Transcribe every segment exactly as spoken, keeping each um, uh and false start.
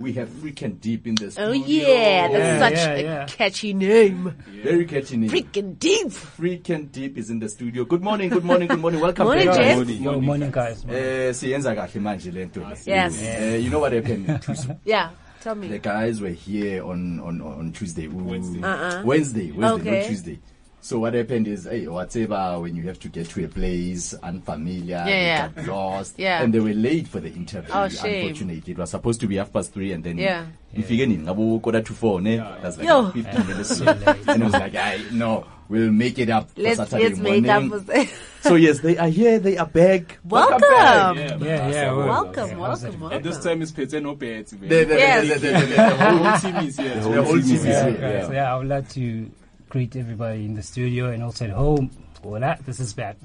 we have Freakin' Deep in the studio. Oh yeah, that's Yeah, such yeah, a yeah. catchy name. Yeah. Very catchy name. Freaking Deep. Freakin' Deep is in the studio. Good morning, good morning, good morning. Welcome Morning, back, Jeff. guys. Yo, morning, guys. Uh, siyenza kahle manje le nto le. Yes. Uh, you know what happened? Yeah, tell The me. guys were here on on on Tuesday. Wednesday. Uh-uh. Wednesday. Wednesday, Okay. not Tuesday. So what happened is, hey, whatever, when you have to get to a place, unfamiliar, Yeah, yeah. they got lost, Yeah. and they were late for the interview. Oh, shame. Unfortunately, it was supposed to be half past three, and then Yeah. if you get in, about quarter to four, ne? That's like Yo. fifteen minutes. And I was like, I no, we'll make it up for Let's Saturday let's make morning. up for So yes, they are here. They are back. Welcome. back. Yeah, Yeah, yeah. well, Welcome, yeah, welcome, welcome. At this time, it's Pete no Pete. The, the, Yes. the, the, the, the, the whole whole team is here. The whole team is Yeah, here. okay. So yeah, I would like to greet everybody in the studio and also at home. Hola, this is bad.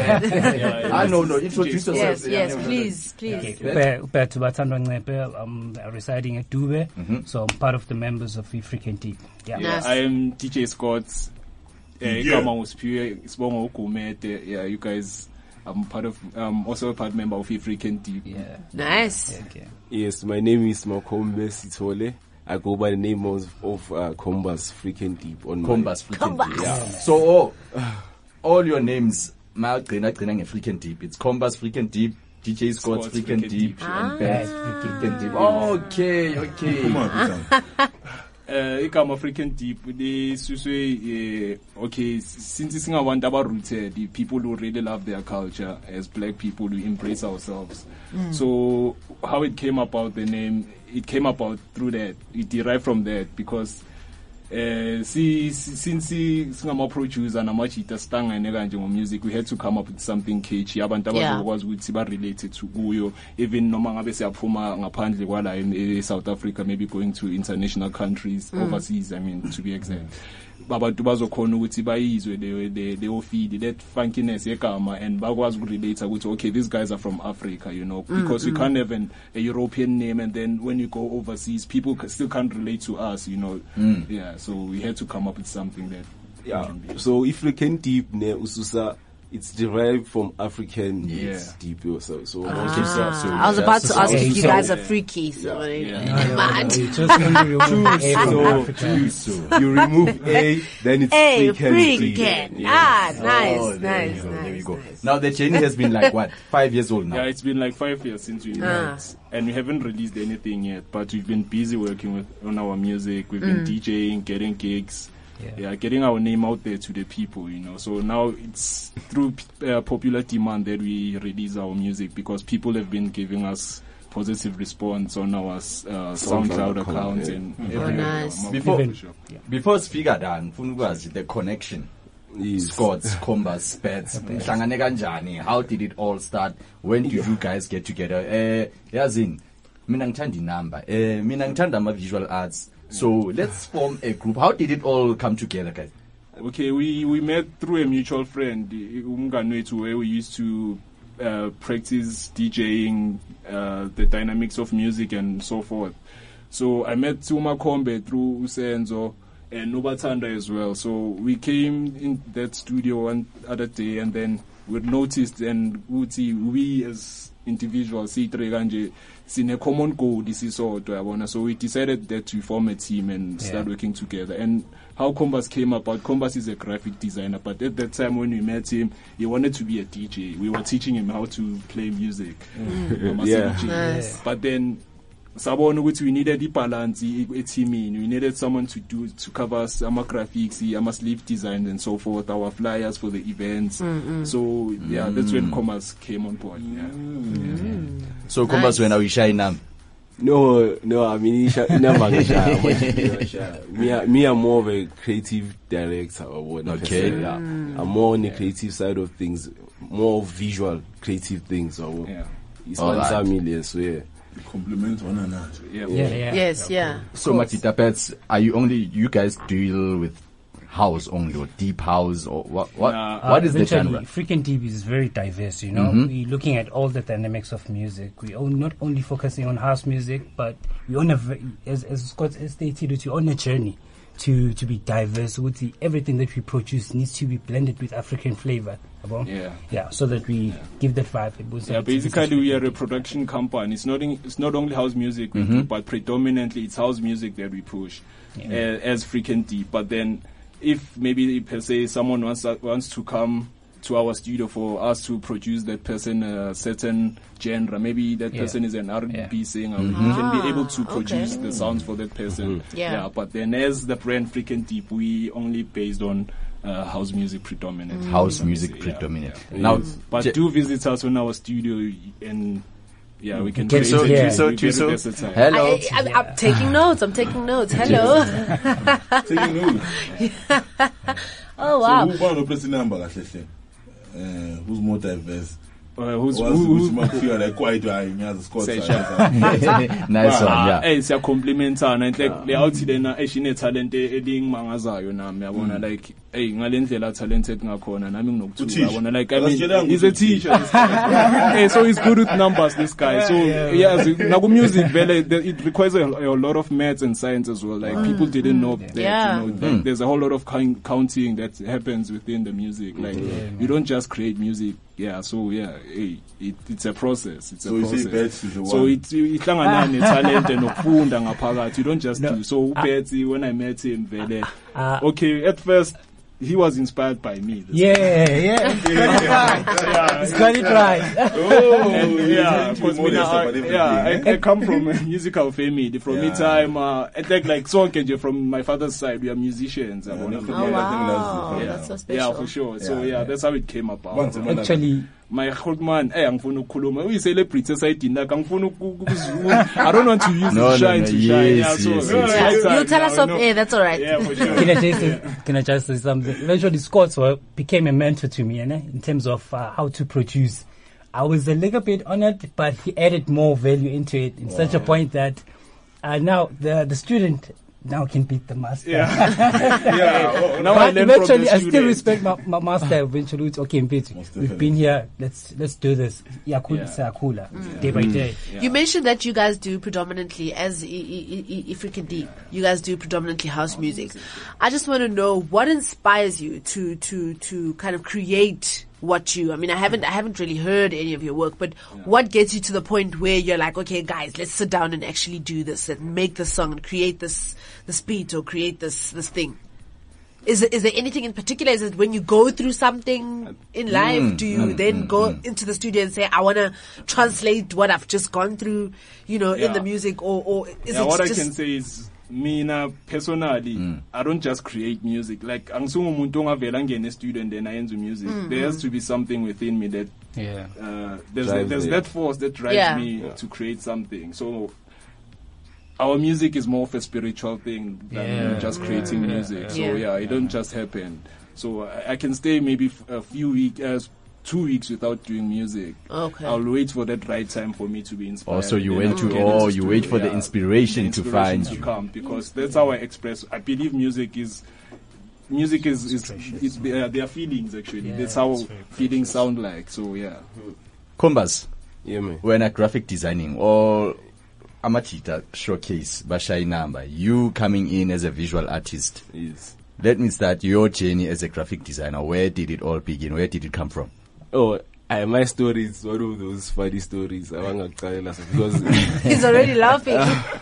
I know, no. Introduce yourself. Yes, Yeah, yes, no, no, no. please, please. Okay, Upe- Upe Tubatando Ncepe, I'm residing at Dube, so I'm part of the members of Freakin' Deep. Yeah. Yeah, Nice. I am D J Scott. Uh, Yeah. Igama uSiphiwe, Sibongo Ukumete. Yeah, you guys. I'm part of. Um, also a part member of Freakin' Deep. Yeah. Nice. Okay. Yes, my name is Makombe Sitole. I go by the name of, of uh, Combas Freakin' Deep on Combas Freakin' Combas. Deep. Yeah. So all, all your names, ma gcina gcina nge-Freakin' Deep. It's Combas Freakin' Deep, D J Scott Scott Freakin' Freakin' Deep, Deep. and Bad Freakin' Deep. Okay, okay. Uh, Igama Freakin' Deep. They suswe. Uh, okay, since it's not one double rooted, the people who really love their culture as black people, we embrace ourselves. So how it came about, the name, it came about through that. It derived from that because. Uh, see, since singama producer and amachita stanga nega music, we had to come up with something catchy. Abantu Yeah. abazokwazi ukuthi ba related to kuyo, even noma ngabe siyaphuma ngaphandle kwala in South Africa, maybe going to international countries, overseas, I mean, to be exact. Abantu bazokhona ukuthi bayizwe they they they feed that funkiness yegama and bakwazi ukurelate ukuthi okay, these guys are from Africa, you know, because we can't have an, a European name and then when you go overseas people ca- still can't relate to us, you know. Yeah, so we had to come up with something that Yeah. can be. So if Freakin' Deep ne ususa, it's derived from African Yeah. it's deep also. So Ah, I was about to ask Yeah, if you so- guys are freaky. So Yeah. mad. It's just when you remove A from so, Africa. so you remove A, then it's Hey, Freakin' freak Deep. it. Ah, nice, Oh, there nice, you go, nice. there you go. nice. Now the journey has been like what, five years old now. Yeah, it's been like five years since we Ah. met, and we haven't released anything yet. But we've been busy working with on our music. We've been DJing, getting gigs, Yeah. yeah, getting our name out there to the people. You know, so now it's through uh, popular demand that we release our music because people have been giving us positive response on our uh, SoundCloud account, accounts yeah. and Oh, everywhere. nice. Before- Even- yeah. Before Sfika done, funa ukwazi the connection. Yes. Scots, Combas, Spats, Mhlangane kanjani? How did it all start? When did you guys get together? Eh, yazini, mina ngithanda inamba. Eh, mina ngithanda ama visual arts. So let's form a group. How did it all come together, guys? Okay, we, we met through a mutual friend, umngani wethu, where we used to uh, practice DJing, uh, the dynamics of music and so forth. So I met Tuma Kombe through Usenzo and Nobatanda as well. So we came in that studio one other day and then we noticed and Uti, we as individuals, Sitre Ganje, seen a common goal, this is all to Abona. So we decided that to form a team and start Yeah. working together. And how Combas came about, Combas is a graphic designer, but at that time when we met him, he wanted to be a D J. We were teaching him how to play music. Mm. Yeah. Nice. But then sabona ukuthi we needed ibalance eteamini, we needed someone to do to cover ama graphics, ama sleeve designs and so forth, our flyers for the events. So yeah, that's when Combas came on board. Yeah. Yeah. So Combas, when are we shy now? No, no, I mean, isha- never shy. Me, I- me, I'm more of a creative director or what. Okay. Yeah. I'm more on the creative side of things, more visual creative things or what. Yeah. It's All one right. million, so yeah. Compliment one another. Yeah. Yeah, yeah. Yes, yeah. So Matita Pets, are you only, you guys deal with house only or deep house or what? What, Nah, what Uh, is the eventually, genre? Freakin' Deep is very diverse, you know. We're looking at all the dynamics of music. We're not only focusing on house music, but we on a, ve- as, as Scott stated, we're on a journey. to to be diverse. Would see everything that we produce needs to be blended with African flavor. Yabo? Yeah. Yeah, so that we give that vibe. It was, Yeah, uh, it's- basically we are a production company. It's not in, it's not only house music, we do, but predominantly it's house music that we push uh, as Freaking Deep. But then, if maybe per se someone wants wants to come to our studio for us to produce that person a certain genre, maybe that Yeah. person is an R and B Yeah. singer, we can be able to Ah, produce okay. the sounds for that person. Yeah. But then as the brand Freaking Deep, we only based on uh, house music predominantly. House Yeah. music Yeah. predominant. Yeah. Now, But Je- do visit us in our studio and yeah, we can Get create so- it. yeah. We're so, very so, versatile. hello. I, I, I'm taking notes. I'm taking notes. Hello. Taking notes. Oh So wow. who found the person number kahle hle? Uh, who's more diverse? Uh, who's, What's who, which who, man feel like quite I nyazi Scott. Say Nice one, Ah, yeah. eh siyacomplimentana like le outhi lena eshine talent elingimangazayo nami yabona like hey ngalendlela talented ngakhona nami nginokuthuka Uthisha. yabona like I mean Akasitshelanga he's a ukuthi teacher this guy. Hey, so he's good with numbers this guy so yeah naku music vele the- it requires a, a lot of maths and science as well like people didn't know that Yeah. you know like, there's a whole lot of count- counting that happens within the music like you don't just create music yeah so yeah hey, it, it's a process it's a So you say process Betsy is the so one. it ihlangana netalent nokufunda ngaphakathi you don't just No. do so uBetsy when I met him vele Ah. okay at first he was inspired by me this Yeah, yeah. It's got it right. Oh, and, he's yeah, into because modest I, about everything, yeah, eh? I, I come from a musical family. From Yeah. me time, uh, I think like sonke nje from my father's side, we are musicians. I Yeah, wanna- nothing Oh like wow. that. That's so yeah, special. for sure. So Yeah, yeah, yeah. that's how it came about. Once a month. Actually, My old man, eh, angifuna ukukhuluma. Uyi-celebrity esayidini like angifuna uku- ukuzula. I don't want to use No, it no, shine no, to yes, shine. Yeah, so yes, uh, yes. Yeah, it's you like, tell us yeah, off no. air. That's all right. Yeah, for sure. can I just say, can I just say something? Eventually, Scott were- became a mentor to me, you know, in terms of uh, how to produce. I was a little bit on it, but he added more value into it in such a point that uh, now the the student now can beat the master. Yeah. Oh, now I But learn from eventually, the I still students. respect my, my master. Eventually, it's okay, Mpethu, we've definitely. been here. Let's let's do this. Yakula, Yeah. Sayakula, day by day. You mentioned that you guys do predominantly, as I- I- I- African Deep, you guys do predominantly house music. I just want to know what inspires you to to to kind of create what you. I mean, I haven't I haven't really heard any of your work, but what gets you to the point where you're like, okay, guys, let's sit down and actually do this and make this song and create this this beat or create this this thing. Is it, is there anything in particular? Is it when you go through something in life, do you then go into the studio and say, I want to translate what I've just gone through, you know, in Yeah. the music, or, or is Yeah, it what just... I can say is mina personally I don't just create music like angisungumuntu ongavela ngene studio and then I enzo music there has to be something within me that Yeah. uh, there's Drives there's it. that force that drives Yeah. me to create something so our music is more of a spiritual thing than Yeah. just creating music so Yeah. yeah, it don't just happen so I, I can stay maybe f- a few weeks uh, two weeks without doing music. Okay. I'll wait for that right time for me to be inspired. Also, you Then went I'll to- get oh, into you wait studio, for the yeah. inspiration The to inspiration find to you. come because that's how I express. I believe music is music is is, is their, their feelings actually. Yeah, that's how it's very feelings sound like. So yeah. Kombas, Yeah, man. when at graphic designing or Amachita showcase Bashai number, you coming in as a visual artist. Yes. Let me start your journey as a graphic designer. Where did it all begin? Where did it come from? Oh, I, my story is one of those funny stories. I want to tell us because He's already laughing.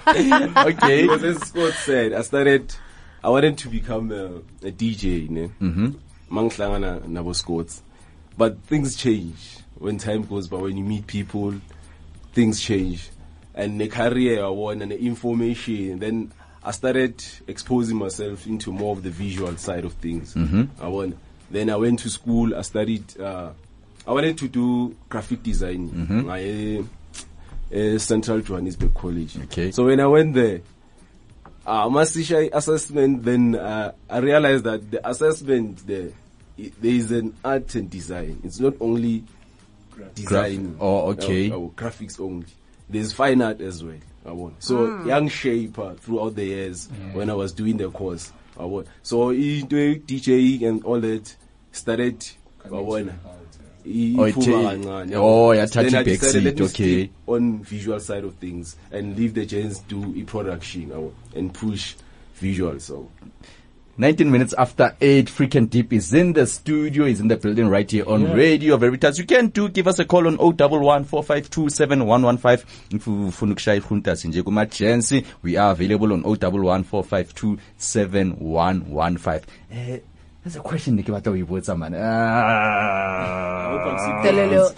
Okay. because as Scott said, I started. I wanted to become a, a D J, ne? Mm-hmm. Mangihlangana nabo Scots, but things change when time goes by. When you meet people, things change, and the career I want and the information. Then I started exposing myself into more of the visual side of things. Mm-hmm. I want. Then I went to school. I studied. Uh, I wanted to do graphic design. Mhm. I, uh, uh, Central Johannesburg College. Okay. So when I went there, uh, my Sisha assessment, then uh, I realized that the assessment there, i- there is an art and design. It's not only design. oh, okay. uh, uh, graphics only. There's fine art as well. I want. So young shaper throughout the years when I was doing the course. I want. So into DJing and all that started. I want. Oh, it take- oh, yeah, touchy Then I back decided, let seat, me okay. stick on visual side of things and leave the gents do e production and push visual. So nineteen minutes after eight, Freaking Deep is in the studio, is in the building right here on Yeah. Radio Veritas. You can do give us a call on zero one one, four five two, seven one one five. If you funa ukushaya ikhunta nje kuma-Jensi, we are available on zero one one, four five two, seven one one five. Eh, there's a question Nikki batla uyibotsa man. Ah. Delelo.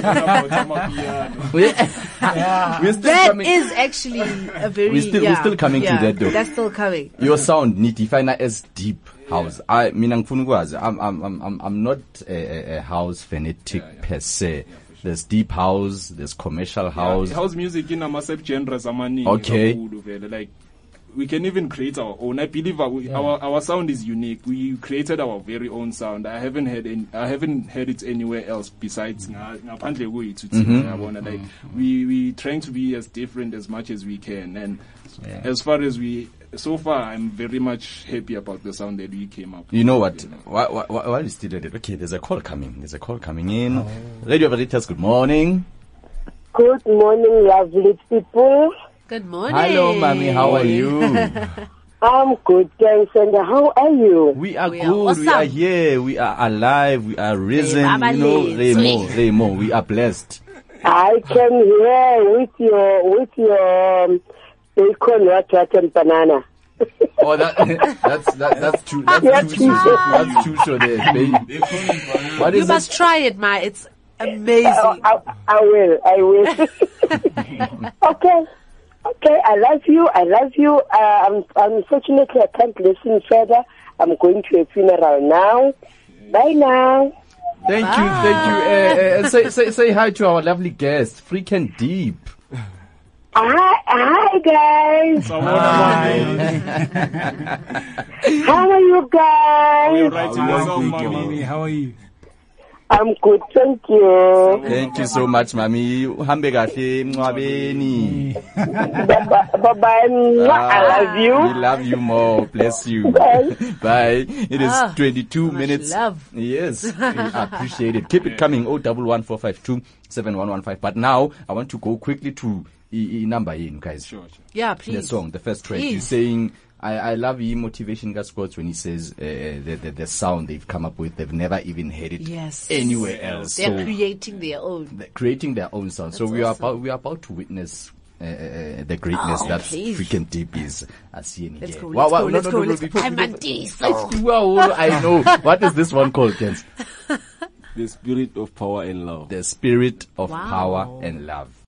We- We're still That coming. is actually a very. We're still- we're yeah, still coming to yeah, that though. That's still coming. Your sound nidifine as deep house. I mina ngifuna ukwazi. I'm I'm I'm I'm I'm not a, a, a house fanatic per se. There's deep house, there's commercial house. Yeah, house music in a sub genres amaningi Okay. kakhulu vele. Like we can even create our own. I believe our we, our, our sound is unique. We created our very own sound. I haven't heard any, I haven't heard it anywhere else besides nga- ngaphandle kwethu thina, yabona. Like we we trying to be as different as much as we can. And as far as we so far, I'm very much happy about the sound that we came up with. You know what? Why, why, why are you still at it? Okay, there's a call coming. There's a call coming in. Radio Veritas, good morning. Good morning, lovely people. Good morning. Hello, mommy. How are you? I'm good, thanks. And how are you? We are We are good. We awesome. are here. We are alive. We are risen. Baba You know, Lee, Remo, sweet. Remo. We are blessed. I came here with your, with your, um, bacon, what, what, and banana. Oh, that that's that, that's too that's Yeah, too too sure. sure. That's too sure. There, baby. They call it banana. What You is must it? try it, Ma. It's amazing. I, I, I will, I will. Okay. Okay, I love you, I love you. Uh, um, unfortunately, I can't listen further. I'm going to a funeral now. Bye now. Thank you, thank you. Uh, uh, say say say hi to our lovely guest, Freaking Deep. Hi, hi guys. How are you guys? We're writing How a are song, you, mommy. How are you? I'm good, thank you. Thank you so much, mami. Uhambe kahle emncwabeni. Bye bye. I love We you. love you more. Bless you. Bye. Bye. It is Ah, twenty-two much minutes. love. Yes, we appreciate it. Keep it coming. zero one one, four five two, seven one one five. But now I want to go quickly to i, I number in, guys. Sure, sure. Yeah, The please. song, the first track. Please. You're saying, I, I love his motivation, guys, Scott, when he says uh, the, the the sound they've come up with, they've never even heard it Yes. anywhere else. They're so creating their own. they're creating their own sound. so That's we are awesome. about we are about to witness uh, uh, the greatness Oh, that please. Freaking Deep is. Let's Let's go, let's go, let's go, let's go. before we I'm go- a this. Let's do our- I know. What is this one called, Jens? the spirit of power and love. The spirit of Wow. power and love.